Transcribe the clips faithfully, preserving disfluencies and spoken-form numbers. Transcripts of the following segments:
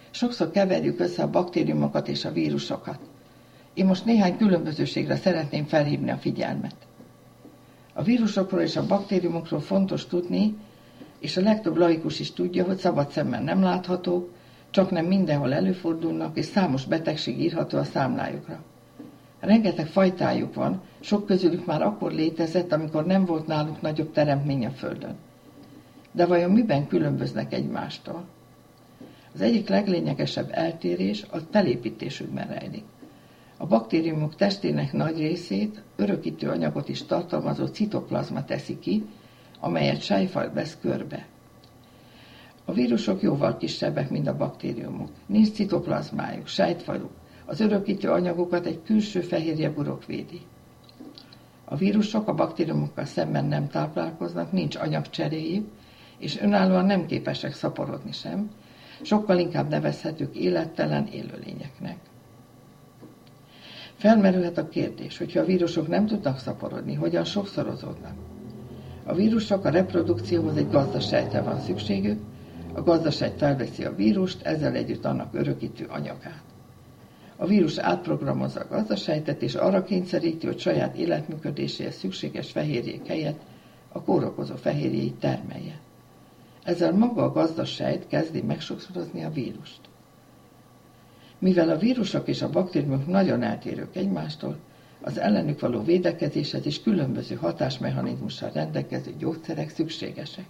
Sokszor keverjük össze a baktériumokat és a vírusokat. Én most néhány különbözőségre szeretném felhívni a figyelmet. A vírusokról és a baktériumokról fontos tudni, és a legtöbb laikus is tudja, hogy szabad szemmel nem láthatók, csak nem mindenhol előfordulnak, és számos betegség írható a számlájukra. Rengeteg fajtájuk van, sok közülük már akkor létezett, amikor nem volt náluk nagyobb teremtmény a Földön. De vajon miben különböznek egymástól? Az egyik leglényegesebb eltérés a felépítésükben rejlik. A baktériumok testének nagy részét örökítő anyagot is tartalmazó citoplazma teszi ki, amelyet sejfal vesz körbe. A vírusok jóval kisebbek, mint a baktériumok. Nincs citoplazmájuk, sejtfaluk. Az örökítő anyagokat egy külső fehérjeburok védi. A vírusok a baktériumokkal szemben nem táplálkoznak, nincs anyagcseréjük, és önállóan nem képesek szaporodni sem, sokkal inkább nevezhetők élettelen élőlényeknek. Felmerülhet a kérdés, hogyha a vírusok nem tudnak szaporodni, hogyan sokszorozódnak. A vírusok a reprodukcióhoz egy gazdasejtre van szükségük, a gazdasejt felveszi a vírust, ezzel együtt annak örökítő anyagát. A vírus átprogramozza a gazdasejtet, és arra kényszeríti, hogy saját életműködéséhez szükséges fehérjék helyett a kórokozó fehérjéit termelje. Ezzel maga a gazdasejt kezdi megsokszorozni a vírust. Mivel a vírusok és a baktériumok nagyon eltérők egymástól, az ellenük való védekezéshez is különböző hatásmechanizmussal rendelkező gyógyszerek szükségesek.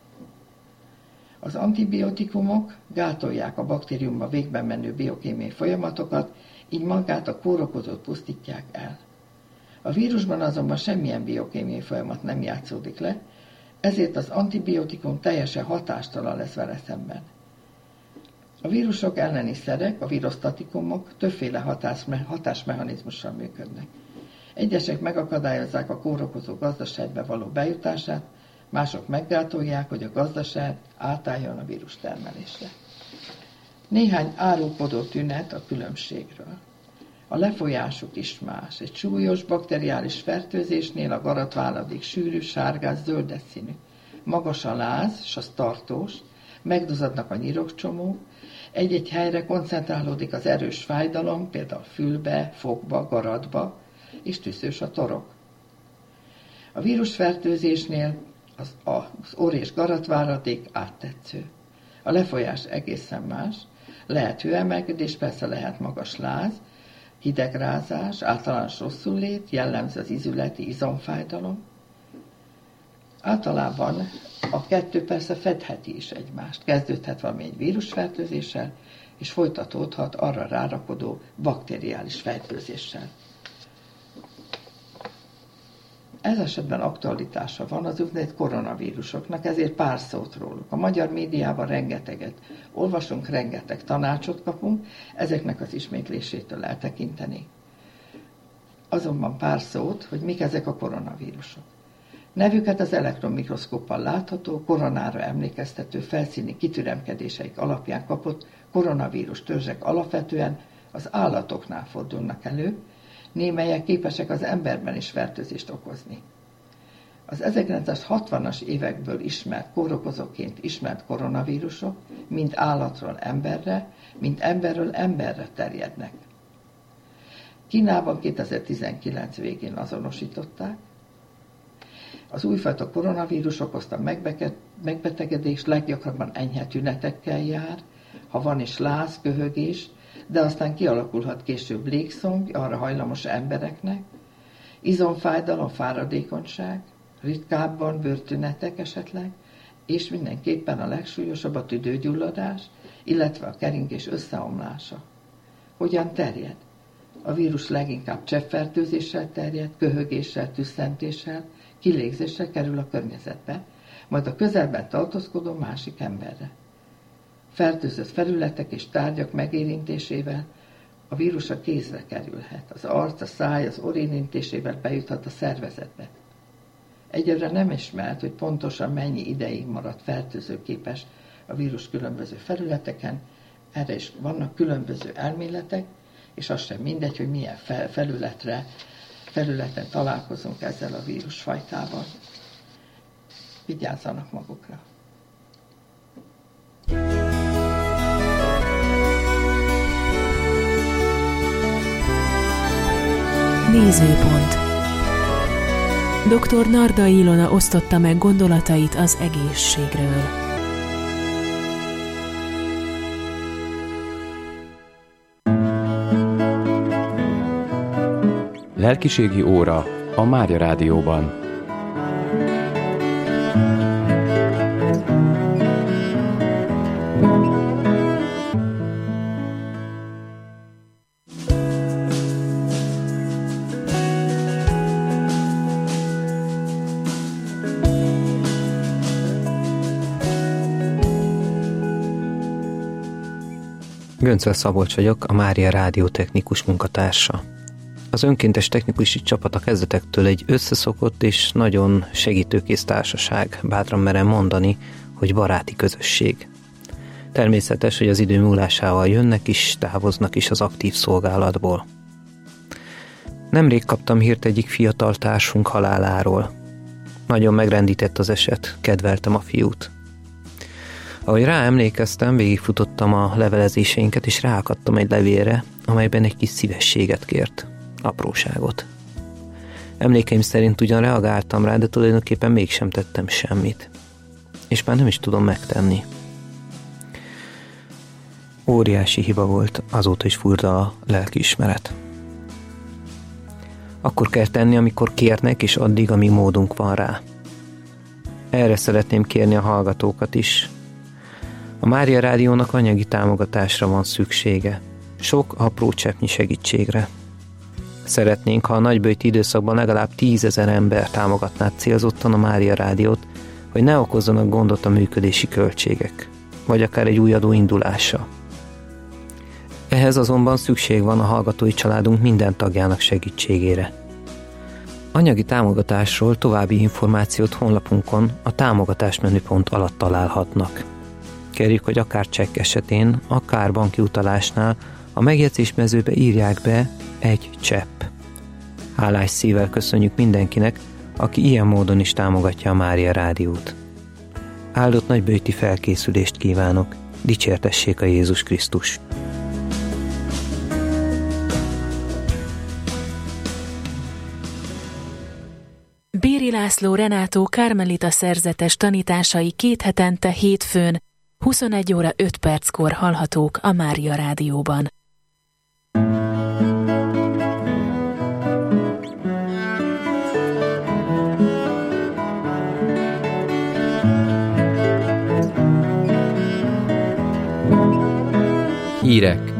Az antibiotikumok gátolják a baktériumba végbe menő biokémiai folyamatokat, így magát a kórokozót pusztítják el. A vírusban azonban semmilyen biokémiai folyamat nem játszódik le, ezért az antibiotikum teljesen hatástalan lesz vele szemben. A vírusok elleni szerek, a virosztatikumok többféle hatásme- hatásmechanizmussal működnek. Egyesek megakadályozzák a kórokozó gazdasejtbe való bejutását, mások meggátolják, hogy a gazdasejt átálljon a vírus termelésre. Néhány árulkodó tünet a különbségről. A lefolyásuk is más. Egy súlyos bakteriális fertőzésnél a garatváladék sűrű, sárgás, zöldes színű. Magas a láz, s az tartós, megduzzadnak a nyirokcsomók, egy-egy helyre koncentrálódik az erős fájdalom, például fülbe, fogba, garatba, és tüszős a torok. A vírusfertőzésnél az, az orr és garatváradék áttetsző. A lefolyás egészen más, lehet hőemelkedés, persze lehet magas láz, hidegrázás, általános rosszullét, jellemző az izületi izomfájdalom. Általában a kettő persze fedheti is egymást. Kezdődhet valami egy vírusfertőzéssel, és folytatódhat arra rárakodó bakteriális fertőzéssel. Ez esetben aktualitása van az úgynevezett koronavírusoknak, ezért pár szót róluk. A magyar médiában rengeteget olvasunk, rengeteg tanácsot kapunk, ezeknek az ismétlésétől eltekinteni. Azonban pár szót, hogy mik ezek a koronavírusok. Nevüket az elektronmikroszkóppal látható, koronára emlékeztető felszíni kitüremkedéseik alapján kapott koronavírus törzsek alapvetően az állatoknál fordulnak elő, némelyek képesek az emberben is fertőzést okozni. Az ezerkilencszázhatvanas évekből ismert kórokozóként ismert koronavírusok mind állatról emberre, mind emberről emberre terjednek. Kínában kétezer-tizenkilenc végén azonosították. Az újfajta koronavírus okozta megbetegedés, leggyakrabban enyhe tünetekkel jár, ha van is láz, köhögés, de aztán kialakulhat később légszomj arra hajlamos embereknek, izomfájdalom, fáradékonyság, ritkábban bőrtünetek esetleg, és mindenképpen a legsúlyosabb a tüdőgyulladás, illetve a keringés összeomlása. Hogyan terjed? A vírus leginkább cseppfertőzéssel terjed, köhögéssel, tüsszentéssel, kilégzéssel kerül a környezetbe, majd a közelben tartózkodó másik emberre. Fertőzött felületek és tárgyak megérintésével a vírus a kézre kerülhet, az arc, a száj, az orr érintésével bejuthat a szervezetbe. Egyelőre nem ismert, hogy pontosan mennyi ideig maradt fertőzőképes a vírus különböző felületeken, erre is vannak különböző elméletek, és az sem mindegy, hogy milyen felületre, felületen találkozunk ezzel a vírusfajtával. Vigyázzanak magukra! Nézőpont. doktor Narda Ilona osztotta meg gondolatait az egészségről. Lelkiségi óra a Mária Rádióban. Göncöl Szabolcs vagyok, a Mária Rádió technikus munkatársa. Az önkéntes technikusi csapat a kezdetektől egy összeszokott és nagyon segítőkész társaság, bátran merem mondani, hogy baráti közösség. Természetes, hogy az idő múlásával jönnek is, távoznak is az aktív szolgálatból. Nemrég kaptam hírt egyik fiatal társunk haláláról. Nagyon megrendített az eset, kedveltem a fiút. Ahogy ráemlékeztem, végigfutottam a levelezéseinket, és ráakadtam egy levélre, amelyben egy kis szívességet kért. Apróságot. Emlékeim szerint ugyan reagáltam rá, de tulajdonképpen mégsem tettem semmit. És már nem is tudom megtenni. Óriási hiba volt, azóta is furda a lelkiismeret. Akkor kell tenni, amikor kérnek, és addig, amíg módunk van rá. Erre szeretném kérni a hallgatókat is. A Mária Rádiónak anyagi támogatásra van szüksége. Sok apró cseppnyi segítségre. Szeretnénk, ha a nagyböjti időszakban legalább tízezer ember támogatná célzottan a Mária Rádiót, hogy ne okozzanak gondot a működési költségek, vagy akár egy új adó indulása. Ehhez azonban szükség van a hallgatói családunk minden tagjának segítségére. Anyagi támogatásról további információt honlapunkon a támogatás menüpont alatt találhatnak. Kérjük, hogy akár csekk esetén, akár banki utalásnál a megjegyzés mezőbe írják be egy csepp. Hálás szívvel köszönjük mindenkinek, aki ilyen módon is támogatja a Mária Rádiót. Áldott nagyböjti felkészülést kívánok, dicsértessék a Jézus Krisztus! Béri László Renátó karmelita szerzetes tanításai két hetente hétfőn, huszonegy óra öt perckor hallhatók a Mária Rádióban. Hírek